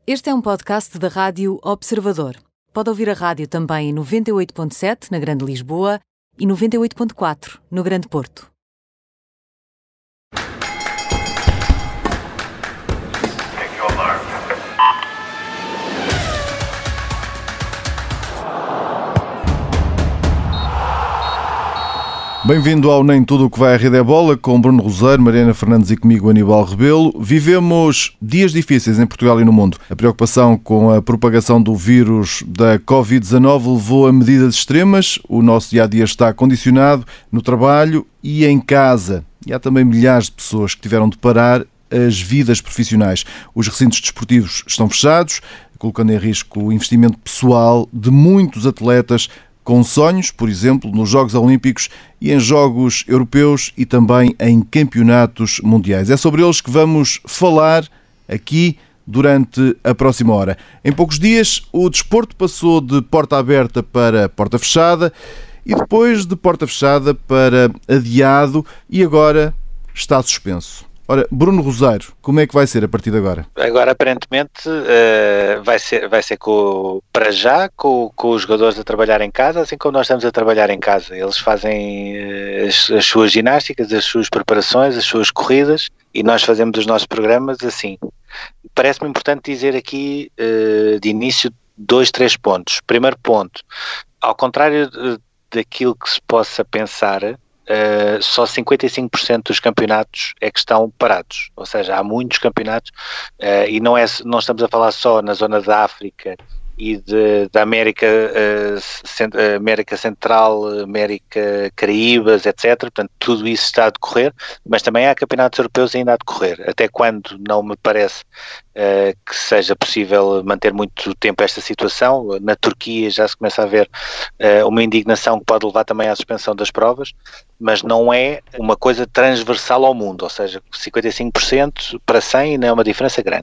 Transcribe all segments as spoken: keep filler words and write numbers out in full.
Este é um podcast da Rádio Observador. Pode ouvir a rádio também em noventa e oito ponto sete na Grande Lisboa e noventa e oito ponto quatro no Grande Porto. Bem-vindo ao Nem Tudo o que vai à Rede é Bola, com Bruno Roseiro, Mariana Fernandes e comigo, Aníbal Rebelo. Vivemos dias difíceis em Portugal e no mundo. A preocupação com a propagação do vírus da covid dezanove levou a medidas extremas. O nosso dia-a-dia está condicionado no trabalho e em casa. E há também milhares de pessoas que tiveram de parar as vidas profissionais. Os recintos desportivos estão fechados, colocando em risco o investimento pessoal de muitos atletas com sonhos, por exemplo, nos Jogos Olímpicos e em Jogos Europeus e também em campeonatos mundiais. É sobre eles que vamos falar aqui durante a próxima hora. Em poucos dias, o desporto passou de porta aberta para porta fechada e depois de porta fechada para adiado e agora está suspenso. Ora, Bruno Roseiro, como é que vai ser a partir de agora? Agora, aparentemente, uh, vai ser, vai ser com, para já com, com os jogadores a trabalhar em casa, assim como nós estamos a trabalhar em casa. Eles fazem uh, as, as suas ginásticas, as suas preparações, as suas corridas e nós fazemos os nossos programas assim. Parece-me importante dizer aqui, uh, de início, dois, três pontos. Primeiro ponto, ao contrário de, daquilo que se possa pensar, Uh, só cinquenta e cinco por cento dos campeonatos é que estão parados, ou seja, há muitos campeonatos uh, e não, é, não estamos a falar só na zona da África e de, da América, uh, cent, América Central, América Caraíbas, etcétera. Portanto, tudo isso está a decorrer, mas também há campeonatos europeus ainda a decorrer, até quando não me parece uh, que seja possível manter muito tempo esta situação. Na Turquia já se começa a ver uh, uma indignação que pode levar também à suspensão das provas, mas não é uma coisa transversal ao mundo, ou seja, cinquenta e cinco por cento para cem por cento não é uma diferença grande.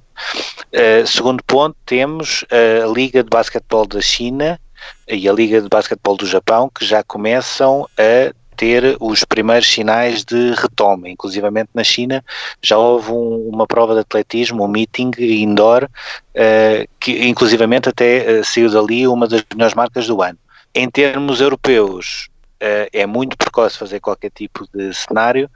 Uh, segundo ponto, temos a Liga de Basquetebol da China e a Liga de Basquetebol do Japão, que já começam a ter os primeiros sinais de retoma. Inclusivamente na China já houve um, uma prova de atletismo, um meeting indoor, uh, que inclusivamente até uh, saiu dali uma das melhores marcas do ano. Em termos europeus, Uh, é muito precoce fazer qualquer tipo de cenário,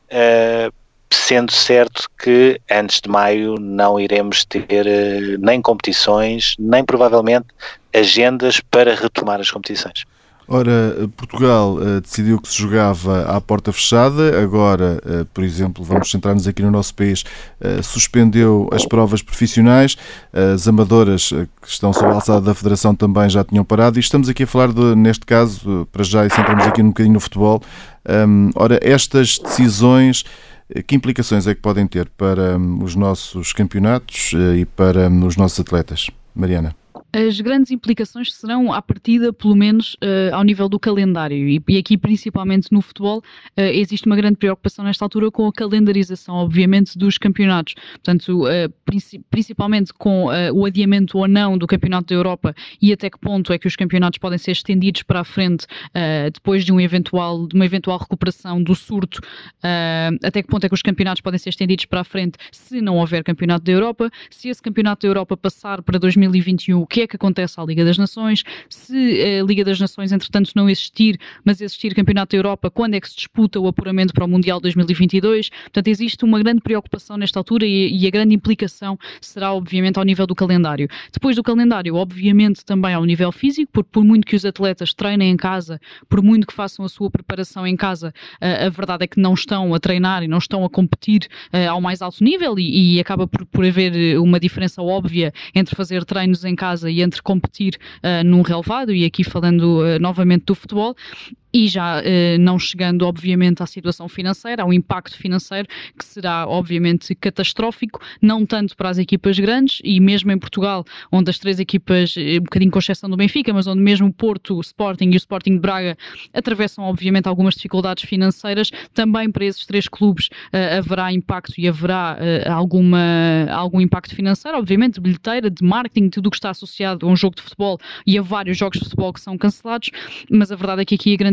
uh, sendo certo que antes de maio não iremos ter uh, nem competições, nem provavelmente agendas para retomar as competições. Ora, Portugal uh, decidiu que se jogava à porta fechada, agora, uh, por exemplo, vamos centrar-nos aqui no nosso país, uh, suspendeu as provas profissionais, uh, as amadoras uh, que estão sob a alçada da Federação também já tinham parado e estamos aqui a falar, de, neste caso, uh, para já, e centramos aqui um bocadinho no futebol. Um, ora, estas decisões, uh, que implicações é que podem ter para um, os nossos campeonatos uh, e para um, os nossos atletas? Mariana? As grandes implicações serão, à partida, pelo menos, uh, ao nível do calendário. E, e aqui, principalmente no futebol, uh, existe uma grande preocupação nesta altura com a calendarização, obviamente, dos campeonatos. Portanto, uh, princi- principalmente com uh, o adiamento ou não do Campeonato da Europa e até que ponto é que os campeonatos podem ser estendidos para a frente uh, depois de, um eventual, de uma eventual recuperação do surto, uh, até que ponto é que os campeonatos podem ser estendidos para a frente se não houver Campeonato da Europa. Se esse Campeonato da Europa passar para dois mil e vinte e um, o que é que acontece à Liga das Nações? Se a Liga das Nações, entretanto, não existir, mas existir Campeonato da Europa, quando é que se disputa o apuramento para o Mundial dois mil e vinte e dois? Portanto, existe uma grande preocupação nesta altura e, e a grande implicação será, obviamente, ao nível do calendário. Depois do calendário, obviamente, também ao nível físico, porque por muito que os atletas treinem em casa, por muito que façam a sua preparação em casa, a, a verdade é que não estão a treinar e não estão a competir uh, ao mais alto nível e, e acaba por, por haver uma diferença óbvia entre fazer treinos em casa e entre competir uh, num relevado, e aqui falando uh, novamente do futebol. E já eh, não chegando, obviamente, à situação financeira, ao impacto financeiro, que será, obviamente, catastrófico, não tanto para as equipas grandes, e mesmo em Portugal, onde as três equipas, um bocadinho com exceção do Benfica, mas onde mesmo o Porto, o Sporting e o Sporting de Braga atravessam, obviamente, algumas dificuldades financeiras, também para esses três clubes eh, haverá impacto e haverá eh, alguma, algum impacto financeiro, obviamente, de bilheteira, de marketing, tudo o que está associado a um jogo de futebol e a vários jogos de futebol que são cancelados, mas a verdade é que aqui a grande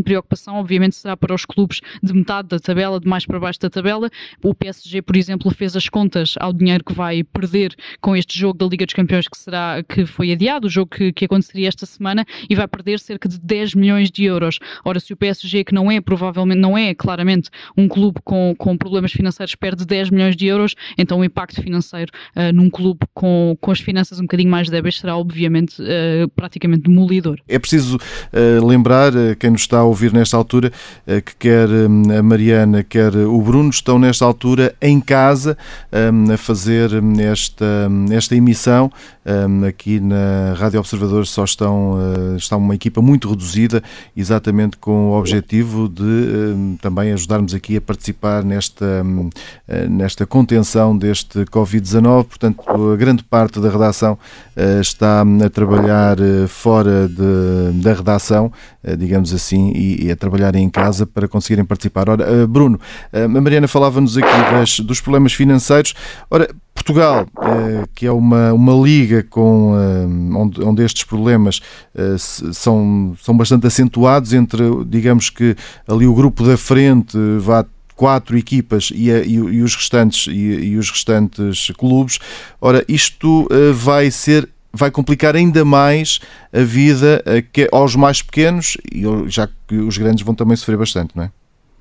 preocupação, obviamente, será para os clubes de metade da tabela, de mais para baixo da tabela. O P S G, por exemplo, fez as contas ao dinheiro que vai perder com este jogo da Liga dos Campeões que, será, que foi adiado, o jogo que, que aconteceria esta semana, e vai perder cerca de dez milhões de euros. Ora, se o P S G, que não é, provavelmente, não é claramente um clube com, com problemas financeiros, perde dez milhões de euros, então o impacto financeiro uh, num clube com, com as finanças um bocadinho mais débeis será, obviamente, uh, praticamente demolidor. É preciso uh, lembrar, uh, quem nos está a ouvir nesta altura, uh, que quer um, a Mariana, quer o Bruno, estão nesta altura em casa um, a fazer esta, esta emissão. Um, aqui na Rádio Observador só estão, uh, está uma equipa muito reduzida, exatamente com o objetivo de um, também ajudarmos aqui a participar nesta, um, nesta contenção deste covid dezanove. Portanto, a grande parte da redação uh, está a trabalhar uh, fora de, da redação, uh, digamos assim, e, e a trabalhar em casa para conseguirem participar. Ora, uh, Bruno, uh, a Mariana falava-nos aqui das, dos problemas financeiros. Ora, Portugal, que é uma, uma liga com, onde, onde estes problemas são, são bastante acentuados, entre, digamos que ali o grupo da frente vá quatro equipas e, a, e, e, os restantes, e, e os restantes clubes. Ora, isto vai ser... vai complicar ainda mais a vida aos mais pequenos, já que os grandes vão também sofrer bastante, não é?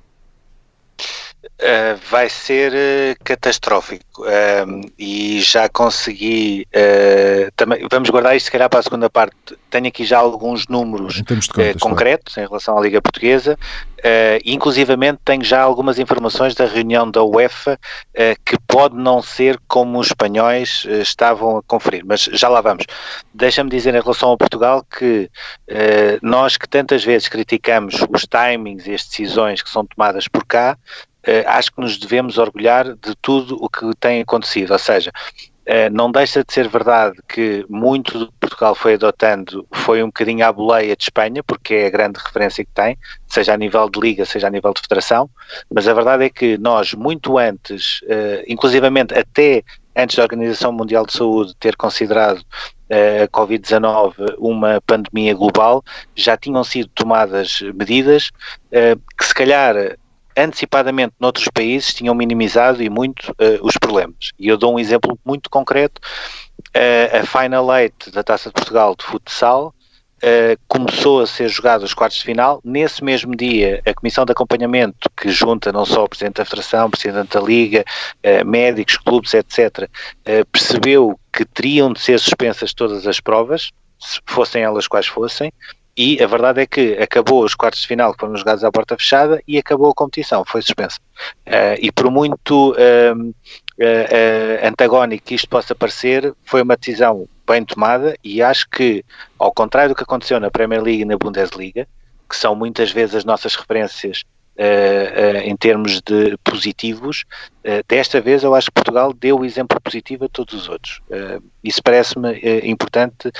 Uh, vai ser uh, catastrófico uh, e já consegui uh, também, vamos guardar isto se calhar para a segunda parte. Tenho aqui já alguns números em termos de contas, uh, concretos, claro, em relação à Liga Portuguesa, uh, inclusivamente tenho já algumas informações da reunião da UEFA uh, que pode não ser como os espanhóis uh, estavam a conferir, mas já lá vamos. Deixa-me dizer em relação ao Portugal que uh, nós que tantas vezes criticamos os timings e as decisões que são tomadas por cá, Uh, acho que nos devemos orgulhar de tudo o que tem acontecido, ou seja, uh, não deixa de ser verdade que muito do que Portugal foi adotando foi um bocadinho à boleia de Espanha, porque é a grande referência que tem, seja a nível de liga, seja a nível de federação, mas a verdade é que nós muito antes, uh, inclusivamente até antes da Organização Mundial de Saúde ter considerado uh, a covid dezanove uma pandemia global, já tinham sido tomadas medidas uh, que se calhar antecipadamente noutros países tinham minimizado e muito uh, os problemas. E eu dou um exemplo muito concreto. Uh, a Final Eight da Taça de Portugal de futsal uh, começou a ser jogada os quartos de final. Nesse mesmo dia, a Comissão de Acompanhamento, que junta não só o Presidente da Federação, o Presidente da Liga, uh, médicos, clubes, etcétera, uh, percebeu que teriam de ser suspensas todas as provas, se fossem elas quais fossem. E a verdade é que acabou os quartos de final que foram jogados à porta fechada e acabou a competição, foi suspensa. Uh, e por muito uh, uh, uh, antagónico que isto possa parecer, foi uma decisão bem tomada e acho que, ao contrário do que aconteceu na Premier League e na Bundesliga, que são muitas vezes as nossas referências uh, uh, em termos de positivos, uh, desta vez eu acho que Portugal deu o exemplo positivo a todos os outros. Uh, isso parece-me uh, importante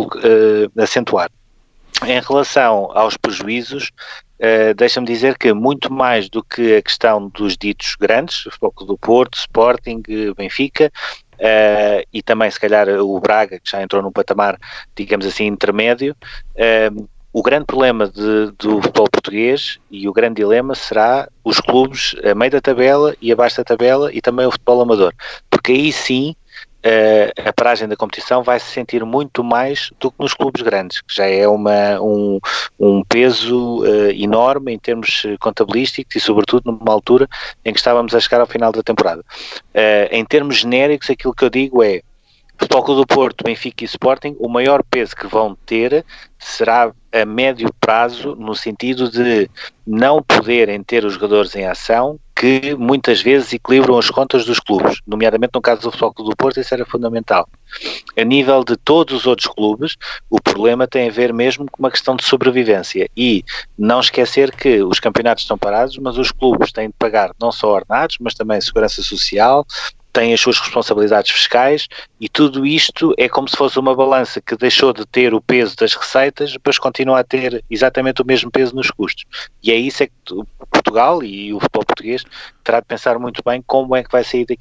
uh, acentuar. Em relação aos prejuízos, uh, deixa-me dizer que muito mais do que a questão dos ditos grandes, o Futebol Clube do Porto, Sporting, Benfica, uh, e também se calhar o Braga, que já entrou num patamar, digamos assim, intermédio, uh, o grande problema de, do futebol português e o grande dilema será os clubes a meio da tabela e abaixo da tabela e também o futebol amador, porque aí sim Uh, a paragem da competição vai se sentir muito mais do que nos clubes grandes, que já é uma, um, um peso uh, enorme em termos contabilísticos e sobretudo numa altura em que estávamos a chegar ao final da temporada. Uh, em termos genéricos, aquilo que eu digo é Futebol Clube do Porto, Benfica e Sporting, o maior peso que vão ter será a médio prazo, no sentido de não poderem ter os jogadores em ação, que muitas vezes equilibram as contas dos clubes, nomeadamente no caso do Futebol Clube do Porto, isso era fundamental. A nível de todos os outros clubes, o problema tem a ver mesmo com uma questão de sobrevivência e não esquecer que os campeonatos estão parados, mas os clubes têm de pagar não só ordenados, mas também segurança social, têm as suas responsabilidades fiscais e tudo isto é como se fosse uma balança que deixou de ter o peso das receitas, mas continua a ter exatamente o mesmo peso nos custos. E é isso é que Portugal e o futebol português terá de pensar muito bem como é que vai sair daqui.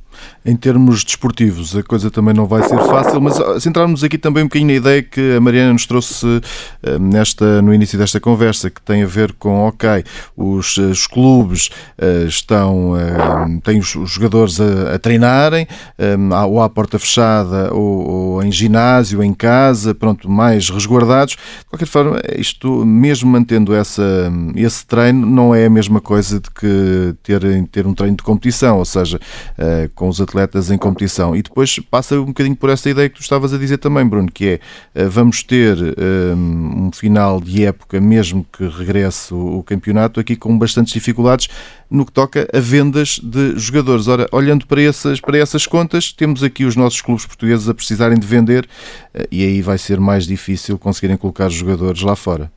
Em termos desportivos, a coisa também não vai ser fácil, mas centrarmos aqui também um bocadinho na ideia que a Mariana nos trouxe nesta, no início desta conversa, que tem a ver com, ok, os, os clubes estão, têm os, os jogadores a, a treinarem, ou à porta fechada, ou, ou em ginásio, em casa, pronto, mais resguardados. De qualquer forma, isto, mesmo mantendo essa, esse treino, não é a mesma coisa de que ter, ter um treino de competição, ou seja, com os atletas em competição. E depois passa um bocadinho por essa ideia que tu estavas a dizer também, Bruno, que é, vamos ter um, um final de época, mesmo que regresse o, o campeonato, aqui com bastantes dificuldades no que toca a vendas de jogadores. Ora, olhando para essas, para essas contas, temos aqui os nossos clubes portugueses a precisarem de vender e aí vai ser mais difícil conseguirem colocar os jogadores lá fora.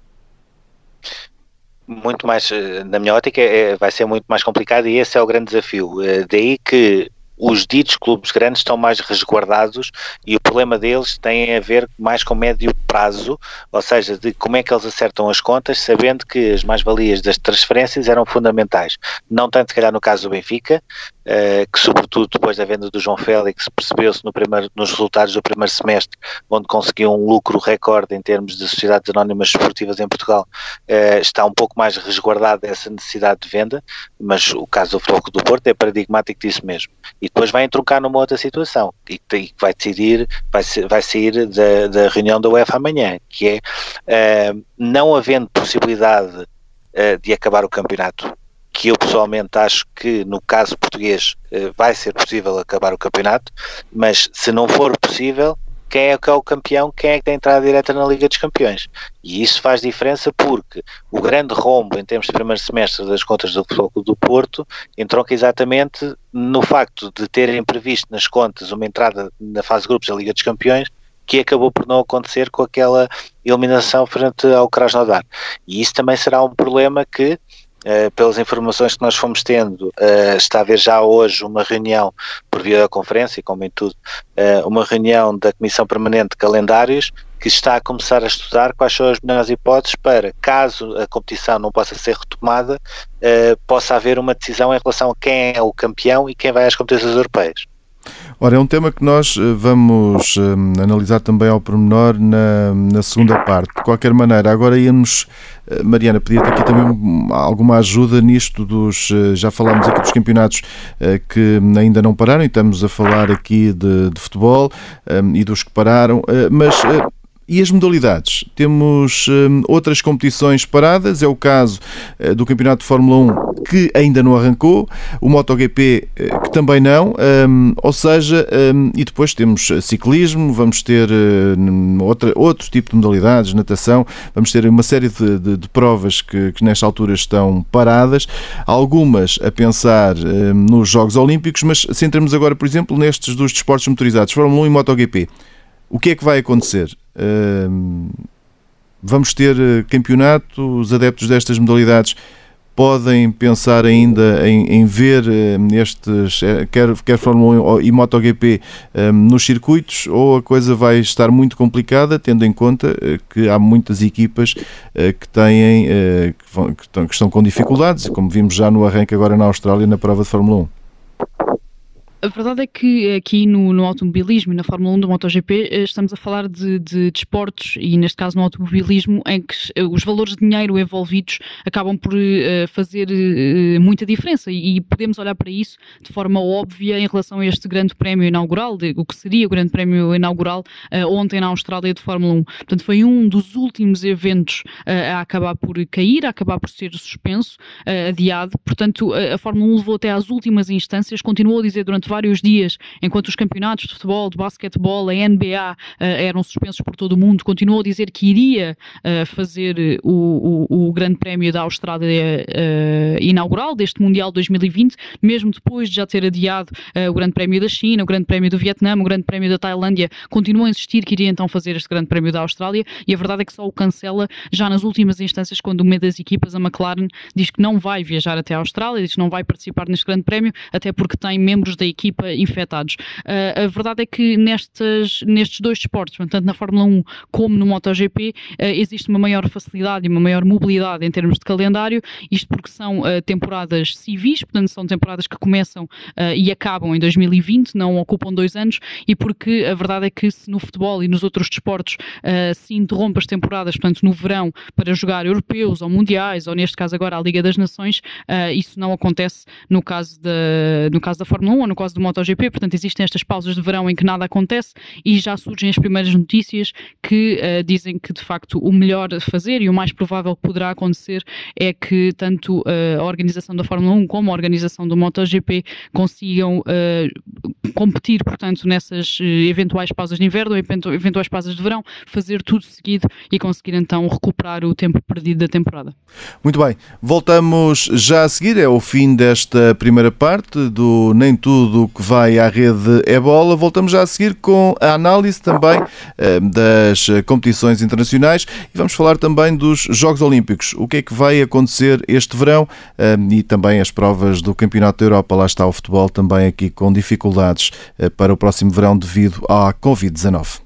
Muito mais, na minha ótica, é, vai ser muito mais complicado e esse é o grande desafio. Daí que os ditos clubes grandes estão mais resguardados e o problema deles tem a ver mais com médio prazo, ou seja, de como é que eles acertam as contas, sabendo que as mais-valias das transferências eram fundamentais. Não tanto, se calhar, no caso do Benfica, Uh, que sobretudo depois da venda do João Félix percebeu-se no primeiro, nos resultados do primeiro semestre, onde conseguiu um lucro recorde em termos de sociedades anónimas esportivas em Portugal, uh, está um pouco mais resguardado dessa necessidade de venda, mas o caso do Futebol Clube do Porto é paradigmático disso mesmo. E depois vai entroncar numa outra situação, e que vai decidir, vai, vai sair da, da reunião da UEFA amanhã, que é, uh, não havendo possibilidade uh, de acabar o campeonato, que eu pessoalmente acho que no caso português vai ser possível acabar o campeonato, mas se não for possível, quem é que é o campeão, quem é que tem entrada direta na Liga dos Campeões? E isso faz diferença porque o grande rombo em termos de primeiro semestre das contas do Futebol Clube do Porto entronca exatamente no facto de terem previsto nas contas uma entrada na fase de grupos da Liga dos Campeões, que acabou por não acontecer com aquela eliminação frente ao Krasnodar. E isso também será um problema que, Uh, pelas informações que nós fomos tendo, uh, está a haver já hoje uma reunião por videoconferência, como em tudo, uh, uma reunião da Comissão Permanente de Calendários, que está a começar a estudar quais são as melhores hipóteses para, caso a competição não possa ser retomada, uh, possa haver uma decisão em relação a quem é o campeão e quem vai às competições europeias. Ora, é um tema que nós vamos um, analisar também ao pormenor na, na segunda parte. De qualquer maneira, agora íamos, Mariana, pedia-te aqui também alguma ajuda nisto dos, já falámos aqui dos campeonatos uh, que ainda não pararam, e estamos a falar aqui de, de futebol um, e dos que pararam, uh, mas... Uh, E as modalidades? Temos hum, outras competições paradas, é o caso uh, do Campeonato de Fórmula um, que ainda não arrancou, o MotoGP, uh, que também não, um, ou seja, um, e depois temos ciclismo, vamos ter uh, outra, outro tipo de modalidades, natação, vamos ter uma série de, de, de provas que, que nesta altura estão paradas, algumas a pensar um, nos Jogos Olímpicos, mas centramos agora, por exemplo, nestes dos desportos motorizados, Fórmula um e MotoGP. O que é que vai acontecer? Uh, vamos ter campeonato, os adeptos destas modalidades podem pensar ainda em, em ver uh, estes, quer, quer Fórmula um e MotoGP um, nos circuitos, ou a coisa vai estar muito complicada, tendo em conta uh, que há muitas equipas uh, que têm, uh, que, vão, que, estão, que estão com dificuldades, como vimos já no arranque agora na Austrália na prova de Fórmula um. A verdade é que aqui no, no automobilismo e na Fórmula um do MotoGP estamos a falar de, de desportos, e neste caso no automobilismo, em que os valores de dinheiro envolvidos acabam por uh, fazer uh, muita diferença, e podemos olhar para isso de forma óbvia em relação a este grande prémio inaugural, de, o que seria o grande prémio inaugural uh, ontem na Austrália de Fórmula um. Portanto, foi um dos últimos eventos uh, a acabar por cair, a acabar por ser suspenso, uh, adiado. Portanto, a, a Fórmula um levou até às últimas instâncias, continuou a dizer durante vários dias, enquanto os campeonatos de futebol, de basquetebol, a N B A uh, eram suspensos por todo o mundo, continuou a dizer que iria uh, fazer o, o, o grande prémio da Austrália uh, inaugural deste Mundial dois mil e vinte, mesmo depois de já ter adiado uh, o grande prémio da China, o grande prémio do Vietnã, o grande prémio da Tailândia, continua a insistir que iria então fazer este grande prémio da Austrália, e a verdade é que só o cancela já nas últimas instâncias, quando uma das equipas, a McLaren, diz que não vai viajar até a Austrália, diz que não vai participar neste grande prémio, até porque tem membros da equipe equipa infectados. Uh, a verdade é que nestes, nestes dois desportos, tanto na Fórmula um como no MotoGP, uh, existe uma maior facilidade e uma maior mobilidade em termos de calendário, isto porque são uh, temporadas civis, portanto são temporadas que começam uh, e acabam em dois mil e vinte, não ocupam dois anos, e porque a verdade é que se no futebol e nos outros desportos uh, se interrompe as temporadas, portanto no verão, para jogar europeus ou mundiais, ou neste caso agora a Liga das Nações, uh, isso não acontece no caso, de, no caso da Fórmula um ou no caso do MotoGP, portanto existem estas pausas de verão em que nada acontece e já surgem as primeiras notícias que uh, dizem que de facto o melhor a fazer e o mais provável que poderá acontecer é que tanto uh, a organização da Fórmula um como a organização do MotoGP consigam uh, competir, portanto, nessas uh, eventuais pausas de inverno ou eventuais pausas de verão, fazer tudo seguido e conseguir então recuperar o tempo perdido da temporada. Muito bem, voltamos já a seguir, é o fim desta primeira parte do Nem Tudo o que vai à rede é bola. Voltamos já a seguir com a análise também uh, das competições internacionais e vamos falar também dos Jogos Olímpicos. O que é que vai acontecer este verão uh, e também as provas do Campeonato da Europa. Lá está o futebol também aqui com dificuldades uh, para o próximo verão devido à covid dezanove.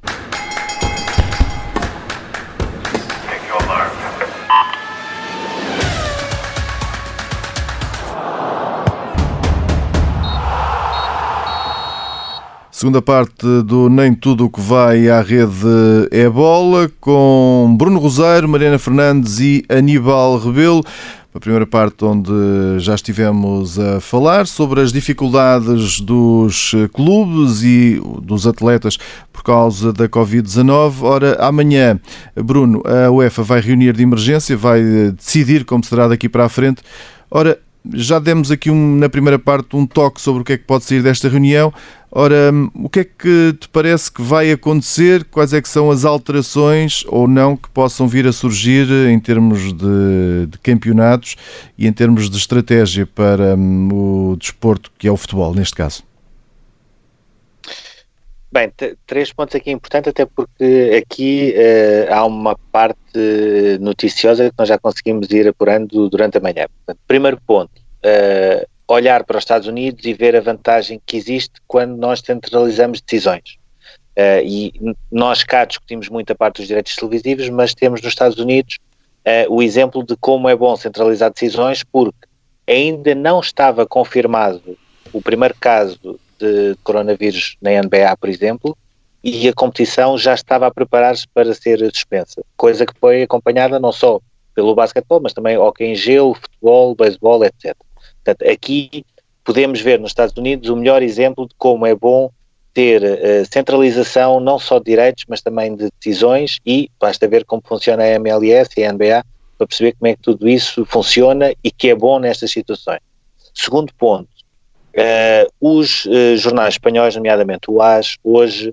Segunda parte do Nem Tudo o que vai à rede é bola, com Bruno Roseiro, Mariana Fernandes e Aníbal Rebelo. A primeira parte onde já estivemos a falar sobre as dificuldades dos clubes e dos atletas por causa da covid dezanove. Ora, amanhã, Bruno, a UEFA vai reunir de emergência, vai decidir como será daqui para a frente. Ora, já demos aqui um, na primeira parte um toque sobre o que é que pode sair desta reunião. Ora, o que é que te parece que vai acontecer? Quais é que são as alterações ou não que possam vir a surgir em termos de, de campeonatos e em termos de estratégia para um, o desporto que é o futebol, neste caso? Bem, t- três pontos aqui importantes, até porque aqui uh, há uma parte noticiosa que nós já conseguimos ir apurando durante a manhã. Portanto, primeiro ponto, uh, olhar para os Estados Unidos e ver a vantagem que existe quando nós centralizamos decisões. Uh, e nós cá discutimos muito a parte dos direitos televisivos, mas temos nos Estados Unidos uh, o exemplo de como é bom centralizar decisões, porque ainda não estava confirmado o primeiro caso de coronavírus na N B A, por exemplo, e a competição já estava a preparar-se para ser suspensa, coisa que foi acompanhada não só pelo basquetebol, mas também hóquei em gelo, futebol, beisebol, etcétera. Portanto, aqui podemos ver nos Estados Unidos o melhor exemplo de como é bom ter uh, centralização não só de direitos, mas também de decisões, e basta ver como funciona a M L S e a N B A para perceber como é que tudo isso funciona e que é bom nestas situações. Segundo ponto, uh, os uh, jornais espanhóis, nomeadamente o A S, hoje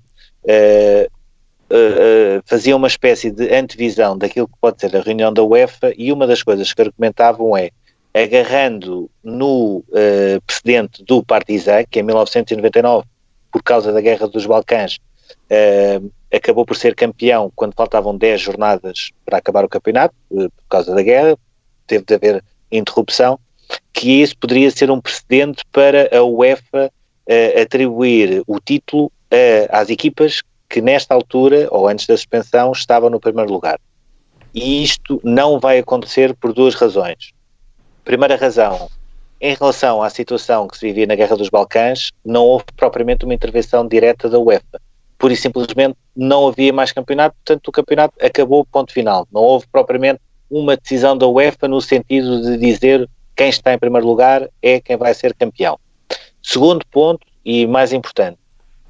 uh, uh, uh, faziam uma espécie de antevisão daquilo que pode ser a reunião da UEFA, e uma das coisas que argumentavam é, agarrando no uh, precedente do Partizan, que em mil novecentos e noventa e nove, por causa da Guerra dos Balcãs, uh, acabou por ser campeão quando faltavam dez jornadas para acabar o campeonato, uh, por causa da guerra, teve de haver interrupção, que isso poderia ser um precedente para a UEFA uh, atribuir o título uh, às equipas que nesta altura, ou antes da suspensão, estavam no primeiro lugar. E isto não vai acontecer por duas razões. Primeira razão, em relação à situação que se vivia na Guerra dos Balcãs, não houve propriamente uma intervenção direta da UEFA. Pura e simplesmente não havia mais campeonato, portanto o campeonato acabou, ponto final. Não houve propriamente uma decisão da UEFA no sentido de dizer quem está em primeiro lugar é quem vai ser campeão. Segundo ponto, e mais importante,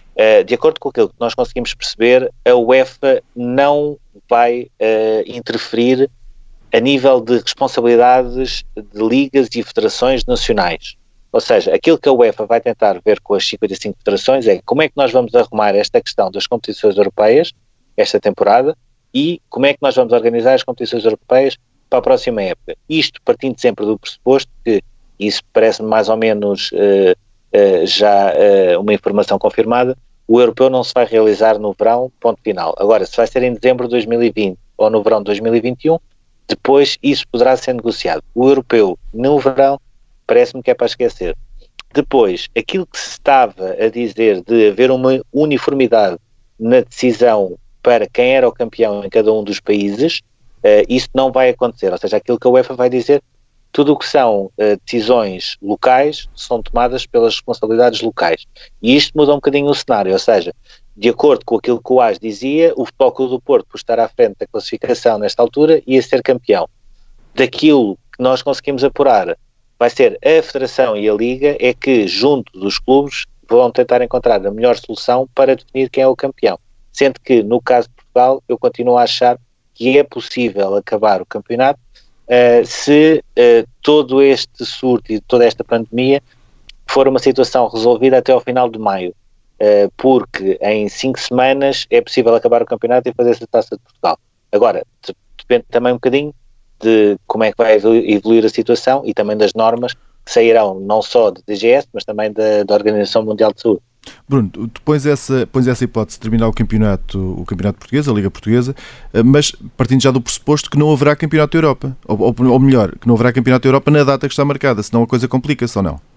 de acordo com aquilo que nós conseguimos perceber, a UEFA não vai uh, interferir a nível de responsabilidades de ligas e federações nacionais. Ou seja, aquilo que a UEFA vai tentar ver com as cinquenta e cinco federações é como é que nós vamos arrumar esta questão das competições europeias, esta temporada, e como é que nós vamos organizar as competições europeias para a próxima época. Isto partindo sempre do pressuposto que, isso parece-me mais ou menos uh, uh, já uh, uma informação confirmada, o europeu não se vai realizar no verão, ponto final. Agora, se vai ser em dezembro de dois mil e vinte ou no verão de dois mil e vinte e um, depois isso poderá ser negociado. O europeu no verão parece-me que é para esquecer. Depois, aquilo que se estava a dizer de haver uma uniformidade na decisão para quem era o campeão em cada um dos países, uh, isso não vai acontecer. Ou seja, aquilo que a UEFA vai dizer, tudo o que são uh, decisões locais são tomadas pelas responsabilidades locais. E isto muda um bocadinho o cenário, ou seja, de acordo com aquilo que o A S dizia, o Futebol Clube do Porto, por estar à frente da classificação nesta altura, ia ser campeão. Daquilo que nós conseguimos apurar, vai ser a Federação e a Liga, é que junto dos clubes vão tentar encontrar a melhor solução para definir quem é o campeão. Sendo que, no caso de Portugal, eu continuo a achar que é possível acabar o campeonato uh, se uh, todo este surto e toda esta pandemia for uma situação resolvida até ao final de maio. Uh, porque em cinco semanas é possível acabar o campeonato e fazer essa Taça de Portugal. Agora, depende também um bocadinho de como é que vai evoluir a situação e também das normas que sairão não só da D G S, mas também da, da Organização Mundial de Saúde. Bruno, tu pões essa, pões essa hipótese de terminar o campeonato, o campeonato português, a Liga Portuguesa, mas partindo já do pressuposto que não haverá campeonato da Europa, ou, ou, ou melhor, que não haverá campeonato da Europa na data que está marcada, senão a coisa complica-se ou não?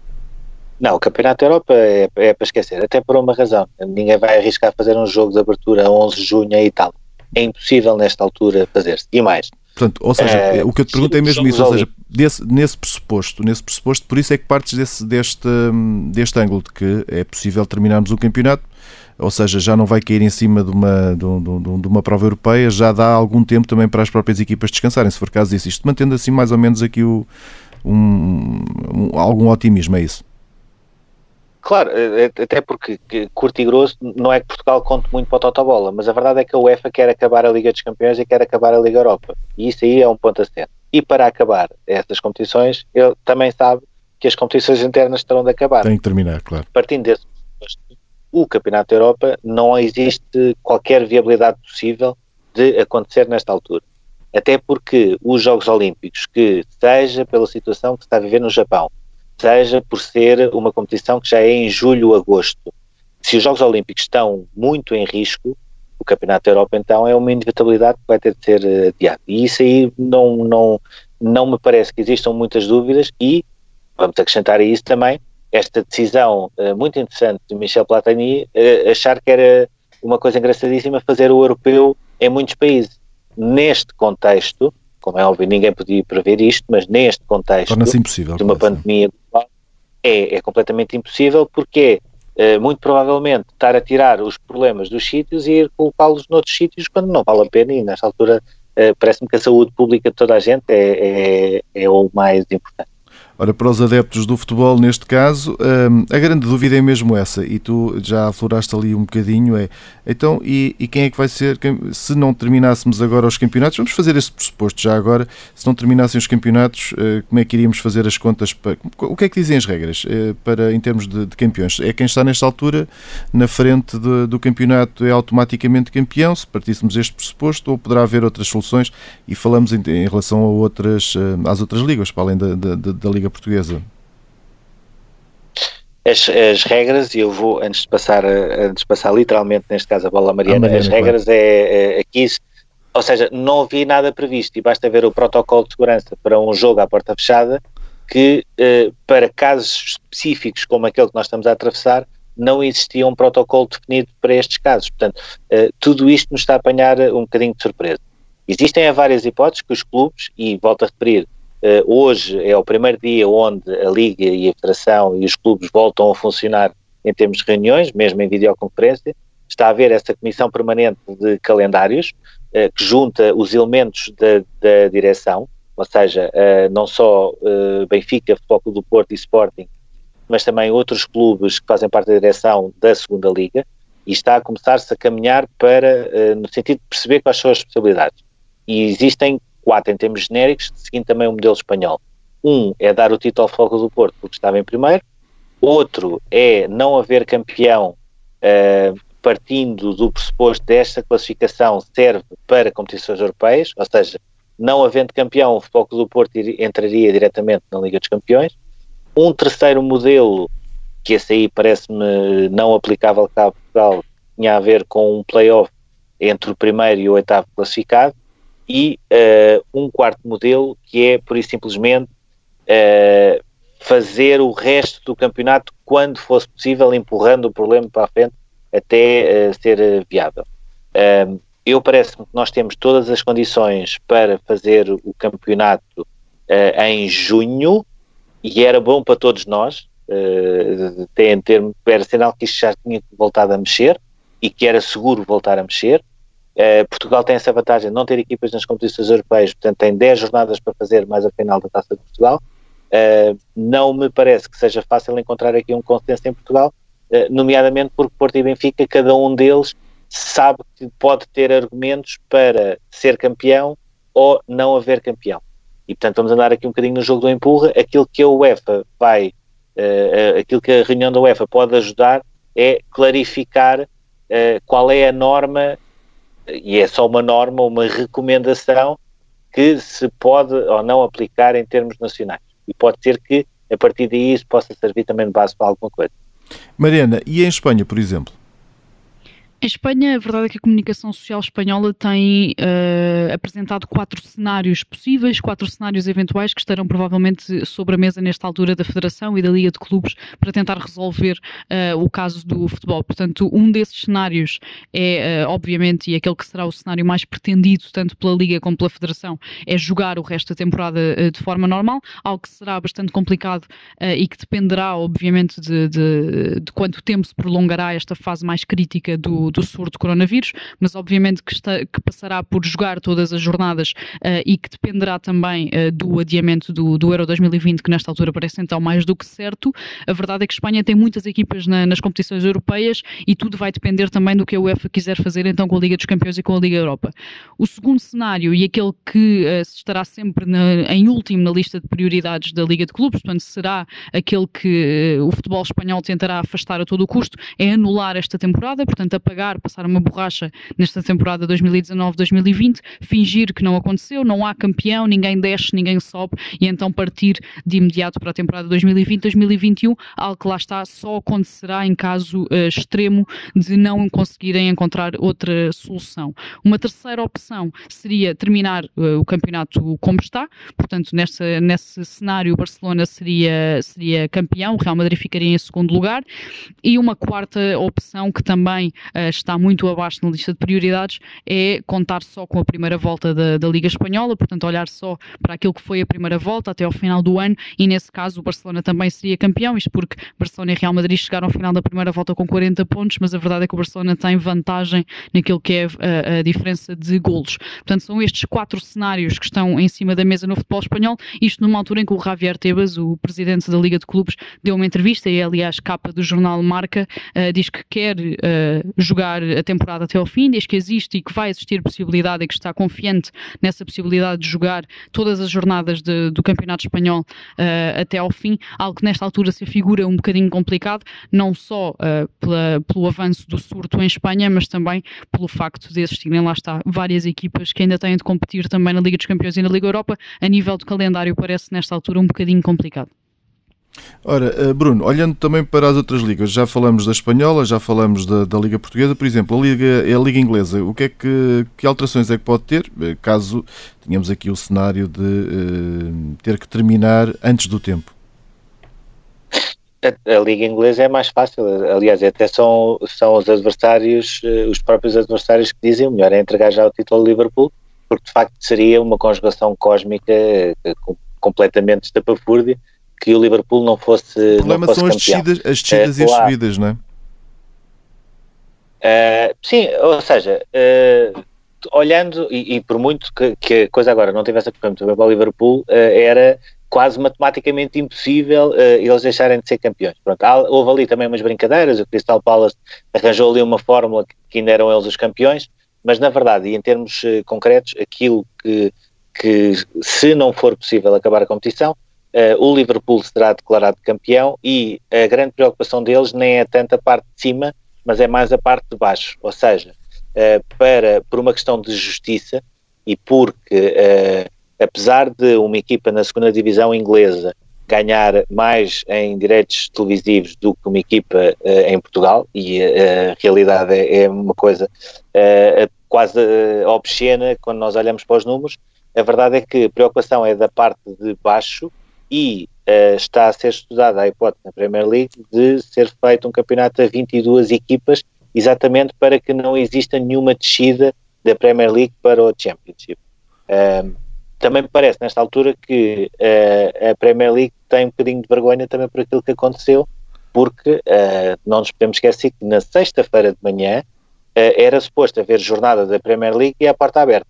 Não, o Campeonato da Europa é, é para esquecer, até por uma razão. Ninguém vai arriscar fazer um jogo de abertura a onze de junho e tal. É impossível nesta altura fazer-se. E mais. Portanto, ou seja, é, o que eu te pergunto é mesmo isso, ou seja, desse, nesse pressuposto, nesse pressuposto, por isso é que partes desse, deste, deste ângulo de que é possível terminarmos o campeonato, ou seja, já não vai cair em cima de uma, de, de, de uma prova europeia, já dá algum tempo também para as próprias equipas descansarem, se for caso disso. Isto mantendo assim mais ou menos aqui o, um, um, algum otimismo, é isso? Claro, até porque curto e grosso não é que Portugal conte muito para o Totobola, mas a verdade é que a UEFA quer acabar a Liga dos Campeões e quer acabar a Liga Europa, e isso aí é um ponto assente. E para acabar essas competições, ele também sabe que as competições internas terão de acabar. Tem que terminar, claro. Partindo desse o Campeonato da Europa, não existe qualquer viabilidade possível de acontecer nesta altura. Até porque os Jogos Olímpicos, que seja pela situação que se está a viver no Japão, seja por ser uma competição que já é em julho, agosto. Se os Jogos Olímpicos estão muito em risco, o Campeonato da Europa então é uma inevitabilidade que vai ter de ser adiado. E isso aí não, não, não me parece que existam muitas dúvidas e, vamos acrescentar a isso também, esta decisão uh, muito interessante de Michel Platini, uh, achar que era uma coisa engraçadíssima fazer o europeu em muitos países. Neste contexto, como é óbvio, ninguém podia prever isto, mas neste contexto de uma pandemia global, é, é completamente impossível, porque é, muito provavelmente, estar a tirar os problemas dos sítios e ir colocá-los noutros sítios quando não vale a pena, e nesta altura é, parece-me que a saúde pública de toda a gente é, é, é o mais importante. Ora, para os adeptos do futebol, neste caso, hum, a grande dúvida é mesmo essa, e tu já afloraste ali um bocadinho, é, então, e, e quem é que vai ser, quem, se não terminássemos agora os campeonatos, vamos fazer esse pressuposto já agora, se não terminassem os campeonatos, uh, como é que iríamos fazer as contas, para, o que é que dizem as regras uh, para, em termos de, de campeões? É quem está nesta altura, na frente de, do campeonato, é automaticamente campeão, se partíssemos este pressuposto, ou poderá haver outras soluções, e falamos em, em relação a outras, uh, às outras ligas, para além da, da, da Liga Portuguesa. As, as regras, e eu vou, antes de passar antes de passar literalmente, neste caso a bola Mariana, a Mariana as regras claro. é, é aqui, ou seja, não havia nada previsto e basta ver o protocolo de segurança para um jogo à porta fechada que eh, para casos específicos como aquele que nós estamos a atravessar não existia um protocolo definido para estes casos, portanto eh, tudo isto nos está a apanhar um bocadinho de surpresa. Existem várias hipóteses que os clubes, e volto a referir, Uh, hoje é o primeiro dia onde a Liga e a Federação e os clubes voltam a funcionar em termos de reuniões, mesmo em videoconferência. Está a haver essa comissão permanente de calendários uh, que junta os elementos da, da direção, ou seja, uh, não só uh, Benfica, Futebol Clube do Porto e Sporting, mas também outros clubes que fazem parte da direção da segunda Liga, e está a começar-se a caminhar para, uh, no sentido de perceber quais são as possibilidades. E existem quatro em termos genéricos, seguindo também o modelo espanhol. Um é dar o título ao Futebol Clube do Porto porque estava em primeiro, outro é não haver campeão uh, partindo do pressuposto desta classificação serve para competições europeias, ou seja, não havendo campeão o Futebol Clube do Porto entraria diretamente na Liga dos Campeões. Um terceiro modelo, que esse aí parece-me não aplicável cá a Portugal, tinha a ver com um play-off entre o primeiro e o oitavo classificado, e uh, um quarto modelo que é, por isso simplesmente, uh, fazer o resto do campeonato quando fosse possível, empurrando o problema para a frente até uh, ser uh, viável. Uh, eu parece-me que nós temos todas as condições para fazer o campeonato uh, em junho, e era bom para todos nós, uh, em termos, era sinal que isto já tinha voltado a mexer e que era seguro voltar a mexer. Uh, Portugal tem essa vantagem de não ter equipas nas competições europeias, portanto tem dez jornadas para fazer mais a final da Taça de Portugal. Uh, não me parece que seja fácil encontrar aqui um consenso em Portugal, uh, nomeadamente porque Porto e Benfica, cada um deles sabe que pode ter argumentos para ser campeão ou não haver campeão. E portanto vamos andar aqui um bocadinho no jogo do empurra. Aquilo que a UEFA vai, uh, uh, aquilo que a reunião da UEFA pode ajudar é clarificar uh, qual é a norma, e é só uma norma, uma recomendação que se pode ou não aplicar em termos nacionais. E pode ser que, a partir daí, isso possa servir também de base para alguma coisa. Mariana, e em Espanha, por exemplo? Em Espanha, a verdade é que a comunicação social espanhola tem uh, apresentado quatro cenários possíveis, quatro cenários eventuais que estarão provavelmente sobre a mesa nesta altura da Federação e da Liga de Clubes para tentar resolver uh, o caso do futebol. Portanto, um desses cenários é, uh, obviamente, e aquele que será o cenário mais pretendido tanto pela Liga como pela Federação, é jogar o resto da temporada uh, de forma normal, algo que será bastante complicado uh, e que dependerá, obviamente, de, de, de quanto tempo se prolongará esta fase mais crítica do do surto do coronavírus, mas obviamente que, está, que passará por jogar todas as jornadas uh, e que dependerá também uh, do adiamento do, do Euro dois mil e vinte, que nesta altura parece então mais do que certo. A verdade é que a Espanha tem muitas equipas na, nas competições europeias e tudo vai depender também do que a UEFA quiser fazer então com a Liga dos Campeões e com a Liga Europa. O segundo cenário, e aquele que uh, estará sempre na, em último na lista de prioridades da Liga de Clubes, portanto será aquele que uh, o futebol espanhol tentará afastar a todo o custo, é anular esta temporada, portanto apagar, passar uma borracha nesta temporada dois mil e dezanove dois mil e vinte, fingir que não aconteceu, não há campeão, ninguém desce, ninguém sobe, e então partir de imediato para a temporada dois mil e vinte dois mil e vinte e um, algo que lá está só acontecerá em caso uh, extremo de não conseguirem encontrar outra solução. Uma terceira opção seria terminar uh, o campeonato como está, portanto nessa, nesse cenário o Barcelona seria, seria campeão, o Real Madrid ficaria em segundo lugar, e uma quarta opção que também uh, está muito abaixo na lista de prioridades é contar só com a primeira volta da, da Liga Espanhola, portanto olhar só para aquilo que foi a primeira volta até ao final do ano, e nesse caso o Barcelona também seria campeão, isto porque Barcelona e Real Madrid chegaram ao final da primeira volta com quarenta pontos, mas a verdade é que o Barcelona tem vantagem naquilo que é a, a diferença de golos. Portanto são estes quatro cenários que estão em cima da mesa no futebol espanhol, isto numa altura em que o Javier Tebas, o presidente da Liga de Clubes, deu uma entrevista, e aliás capa do jornal Marca, uh, diz que quer uh, jogar a temporada até ao fim, diz que existe e que vai existir possibilidade e que está confiante nessa possibilidade de jogar todas as jornadas de, do Campeonato Espanhol uh, até ao fim, algo que nesta altura se figura um bocadinho complicado, não só uh, pela, pelo avanço do surto em Espanha, mas também pelo facto de existirem, lá está, várias equipas que ainda têm de competir também na Liga dos Campeões e na Liga Europa. A nível de calendário parece nesta altura um bocadinho complicado. Ora, Bruno, olhando também para as outras ligas, já falamos da espanhola, já falamos da, da Liga Portuguesa, por exemplo, a Liga, a Liga Inglesa, o que é que, que alterações é que pode ter, caso tenhamos aqui o cenário de uh, ter que terminar antes do tempo? A, a Liga Inglesa é mais fácil, aliás, até são, são os adversários, os próprios adversários que dizem o melhor é entregar já o título ao Liverpool, porque de facto seria uma conjugação cósmica completamente estapafúrdia que o Liverpool não fosse campeão. O problema não fosse são as descidas, as descidas uh, e as lá. subidas, não é? Uh, sim, ou seja, uh, olhando, e, e por muito que, que a coisa agora não tivesse a correr muito bem para o Liverpool, uh, era quase matematicamente impossível uh, eles deixarem de ser campeões. Pronto, há, houve ali também umas brincadeiras, o Crystal Palace arranjou ali uma fórmula que, que ainda eram eles os campeões, mas na verdade, e em termos uh, concretos, aquilo que, que se não for possível acabar a competição, Uh, o Liverpool será declarado campeão, e a grande preocupação deles nem é tanto a parte de cima, mas é mais a parte de baixo, ou seja, uh, para, por uma questão de justiça, e porque uh, apesar de uma equipa na segunda divisão inglesa ganhar mais em direitos televisivos do que uma equipa uh, em Portugal, e uh, a realidade é, é uma coisa uh, quase uh, obscena quando nós olhamos para os números, a verdade é que a preocupação é da parte de baixo. E uh, está a ser estudada a hipótese na Premier League de ser feito um campeonato a vinte e duas equipas, exatamente para que não exista nenhuma descida da Premier League para o Championship. Uh, também me parece, nesta altura, que uh, a Premier League tem um bocadinho de vergonha também por aquilo que aconteceu, porque uh, não nos podemos esquecer que na sexta-feira de manhã uh, era suposto haver jornada da Premier League e a porta aberta.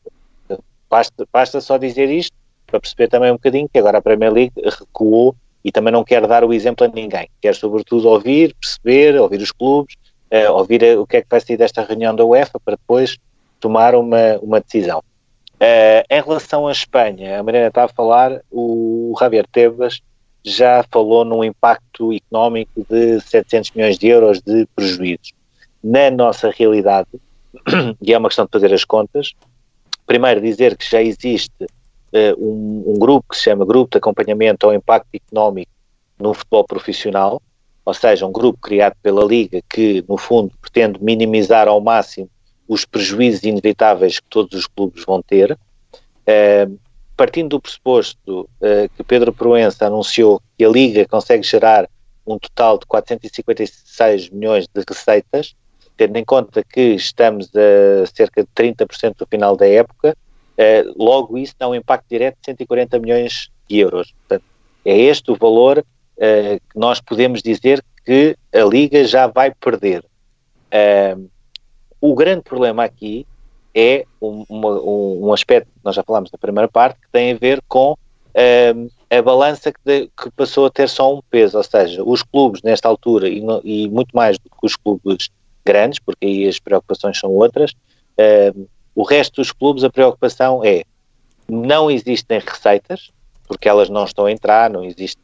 Basta, basta só dizer isto para perceber também um bocadinho que agora a Premier League recuou e também não quer dar o exemplo a ninguém. Quer sobretudo ouvir, perceber, ouvir os clubes, uh, ouvir o que é que vai sair desta reunião da UEFA para depois tomar uma, uma decisão. Uh, em relação à Espanha, a Mariana está a falar, o Javier Tebas já falou num impacto económico de setecentos milhões de euros de prejuízos. Na nossa realidade, e é uma questão de fazer as contas, primeiro dizer que já existe uh, um, um grupo que se chama Grupo de Acompanhamento ao Impacto Económico no Futebol Profissional, ou seja, um grupo criado pela Liga que, no fundo, pretende minimizar ao máximo os prejuízos inevitáveis que todos os clubes vão ter. Uh, partindo do pressuposto uh, que Pedro Proença anunciou que a Liga consegue gerar um total de quatrocentos e cinquenta e seis milhões de receitas, tendo em conta que estamos a cerca de trinta por cento do final da época, uh, logo isso dá um impacto direto de cento e quarenta milhões de euros. Portanto, é este o valor uh, que nós podemos dizer que a Liga já vai perder. Uh, o grande problema aqui é um, uma, um aspecto que nós já falámos na primeira parte, que tem a ver com uh, a balança que, de, que passou a ter só um peso, ou seja, os clubes nesta altura, e, no, e muito mais do que os clubes grandes, porque aí as preocupações são outras, uh, o resto dos clubes a preocupação é, não existem receitas, porque elas não estão a entrar, não existe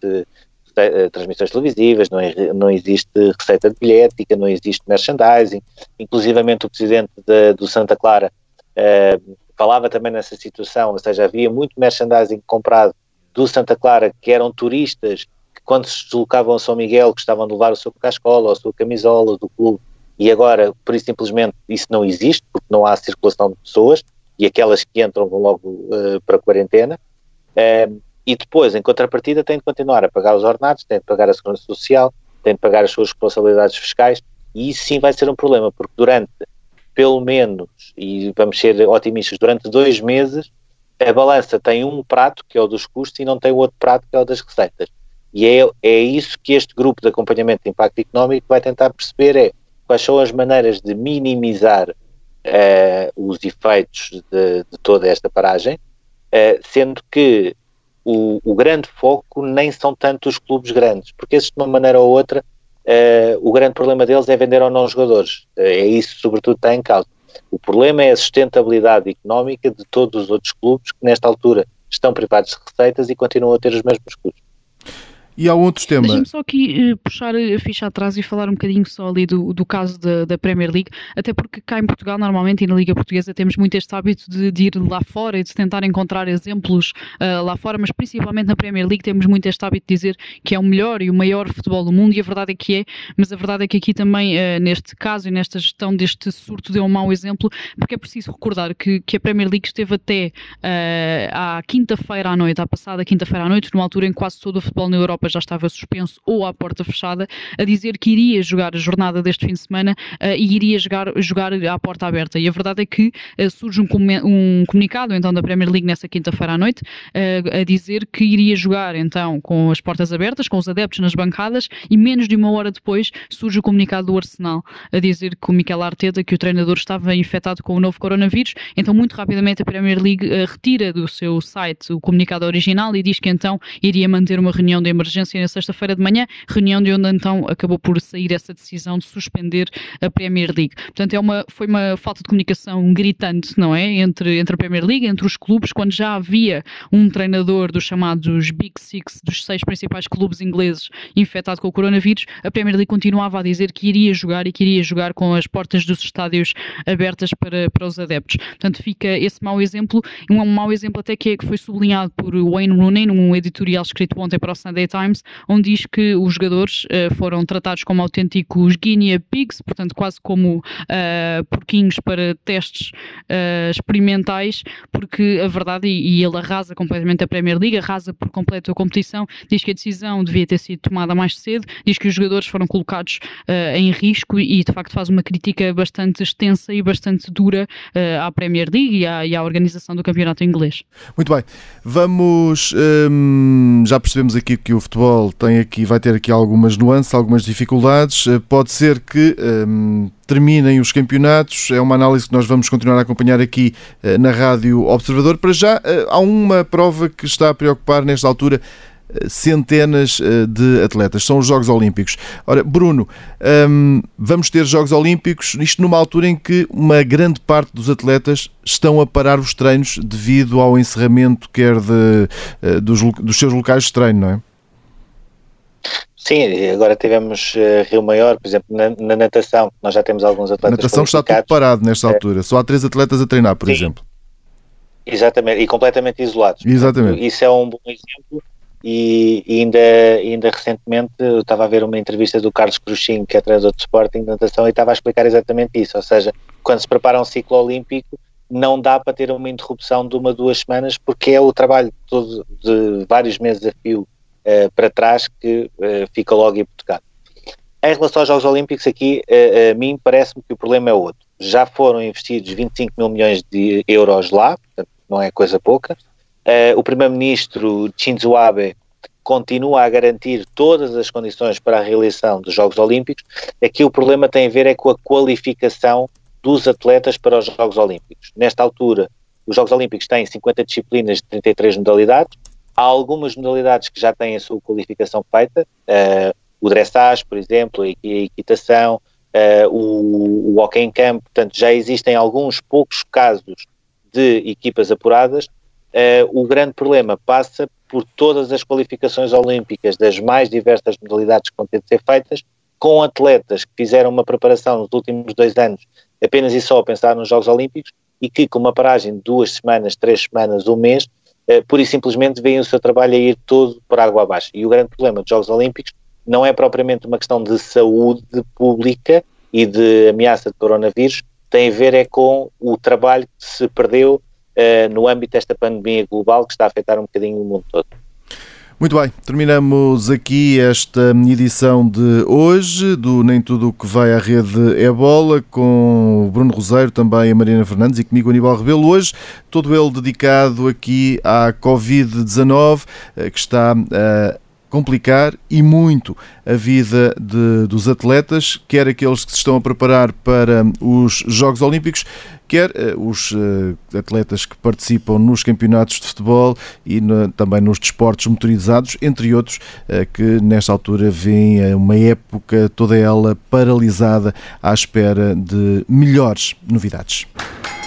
uh, transmissões televisivas, não, não existe receita de bilhética, não existe merchandising, inclusivamente o presidente de, do Santa Clara uh, falava também nessa situação, ou seja, havia muito merchandising comprado do Santa Clara, que eram turistas que quando se deslocavam a São Miguel gostavam de levar o seu cascola ou a sua camisola do clube, e agora, por isso simplesmente, isso não existe, porque não há circulação de pessoas, e aquelas que entram vão logo uh, para a quarentena, uh, e depois, em contrapartida, tem de continuar a pagar os ordenados, tem de pagar a segurança social, tem de pagar as suas responsabilidades fiscais, e isso sim vai ser um problema, porque durante, pelo menos, e vamos ser otimistas, durante dois meses, a balança tem um prato, que é o dos custos, e não tem o outro prato, que é o das receitas. E é, é isso que este grupo de acompanhamento de impacto económico vai tentar perceber, é quais são as maneiras de minimizar uh, os efeitos de, de toda esta paragem, uh, sendo que o, o grande foco nem são tanto os clubes grandes, porque esses de uma maneira ou outra, uh, o grande problema deles é vender ou não jogadores, uh, é isso sobretudo que está em causa. O problema é a sustentabilidade económica de todos os outros clubes que nesta altura estão privados de receitas e continuam a ter os mesmos custos. E há outros temas. Deixa-me só aqui uh, puxar a ficha atrás e falar um bocadinho só ali do, do caso da, da Premier League, até porque cá em Portugal, normalmente, e na Liga Portuguesa, temos muito este hábito de, de ir lá fora e de tentar encontrar exemplos uh, lá fora, mas principalmente na Premier League temos muito este hábito de dizer que é o melhor e o maior futebol do mundo, e a verdade é que é, mas a verdade é que aqui também, uh, neste caso e nesta gestão deste surto, deu um mau exemplo, porque é preciso recordar que, que a Premier League esteve até uh, à quinta-feira à noite, à passada quinta-feira à noite, numa altura em que quase todo o futebol na Europa já estava suspenso ou à porta fechada, a dizer que iria jogar a jornada deste fim de semana uh, e iria jogar, jogar à porta aberta. E a verdade é que uh, surge um, com- um comunicado então da Premier League nessa quinta-feira à noite uh, a dizer que iria jogar então com as portas abertas, com os adeptos nas bancadas, e menos de uma hora depois surge o comunicado do Arsenal a dizer que o Mikel Arteta, que o treinador estava infectado com o novo coronavírus. Então muito rapidamente a Premier League uh, retira do seu site o comunicado original e diz que então iria manter uma reunião de emergência na sexta-feira de manhã, reunião de onde então acabou por sair essa decisão de suspender a Premier League. Portanto, é uma, foi uma falta de comunicação gritante, não é? Entre, entre a Premier League, entre os clubes, quando já havia um treinador dos chamados Big Six, dos seis principais clubes ingleses, infectado com o coronavírus, a Premier League continuava a dizer que iria jogar e que iria jogar com as portas dos estádios abertas para, para os adeptos. Portanto, fica esse mau exemplo, um mau exemplo até que, é, que foi sublinhado por Wayne Rooney, num editorial escrito ontem para o Sunday Times, Times, onde diz que os jogadores uh, foram tratados como autênticos guinea pigs, portanto quase como uh, porquinhos para testes uh, experimentais, porque a verdade, e, e ele arrasa completamente a Premier League, arrasa por completo a competição, diz que a decisão devia ter sido tomada mais cedo, diz que os jogadores foram colocados uh, em risco e de facto faz uma crítica bastante extensa e bastante dura uh, à Premier League e à, e à organização do campeonato inglês. Muito bem, vamos, hum, já percebemos aqui que o futebol tem aqui, vai ter aqui algumas nuances, algumas dificuldades, pode ser que hum, terminem os campeonatos, é uma análise que nós vamos continuar a acompanhar aqui uh, na Rádio Observador. Para já, uh, há uma prova que está a preocupar nesta altura centenas de atletas, são os Jogos Olímpicos. Ora, Bruno, hum, vamos ter Jogos Olímpicos, isto numa altura em que uma grande parte dos atletas estão a parar os treinos devido ao encerramento quer de, dos, dos seus locais de treino, não é? Sim, agora tivemos uh, Rio Maior, por exemplo, na, na natação, nós já temos alguns atletas. A natação está tudo parado nesta altura, só há três atletas a treinar, por Sim. exemplo. Exatamente, e completamente isolados. Exatamente. Portanto, isso é um bom exemplo. E ainda, ainda recentemente eu estava a ver uma entrevista do Carlos Cruxinho, que é treinador de Sporting de natação, e estava a explicar exatamente isso, ou seja, quando se prepara um ciclo olímpico não dá para ter uma interrupção de uma, duas semanas, porque é o trabalho todo de vários meses a fio uh, para trás que uh, fica logo hipotecado. Em relação aos Jogos Olímpicos, aqui uh, a mim parece-me que o problema é outro. Já foram investidos vinte e cinco mil milhões de euros lá, portanto não é coisa pouca. Uh, o primeiro-ministro Shinzo Abe continua a garantir todas as condições para a realização dos Jogos Olímpicos. Aqui o problema tem a ver é com a qualificação dos atletas para os Jogos Olímpicos. Nesta altura, os Jogos Olímpicos têm cinquenta disciplinas de trinta e três modalidades. Há algumas modalidades que já têm a sua qualificação feita, uh, o dressage, por exemplo, a equitação, uh, o, o hockey em campo. Portanto, já existem alguns poucos casos de equipas apuradas. Uh, o grande problema passa por todas as qualificações olímpicas das mais diversas modalidades que vão ter de ser feitas, com atletas que fizeram uma preparação nos últimos dois anos apenas e só a pensar nos Jogos Olímpicos e que com uma paragem de duas semanas, três semanas, um mês, uh, pura e simplesmente veem o seu trabalho a ir todo por água abaixo. E o grande problema dos Jogos Olímpicos não é propriamente uma questão de saúde pública e de ameaça de coronavírus, tem a ver é com o trabalho que se perdeu Uh, no âmbito desta pandemia global que está a afetar um bocadinho o mundo todo. Muito bem, terminamos aqui esta edição de hoje do Nem Tudo o que vai à rede é bola, com o Bruno Roseiro, também a Mariana Fernandes e comigo Aníbal Rebelo. Hoje todo ele dedicado aqui à covid dezanove, que está a complicar e muito a vida de, dos atletas, quer aqueles que se estão a preparar para os Jogos Olímpicos, quer uh, os uh, atletas que participam nos campeonatos de futebol e no, também nos desportos motorizados, entre outros, uh, que nesta altura vem uma época toda ela paralisada à espera de melhores novidades.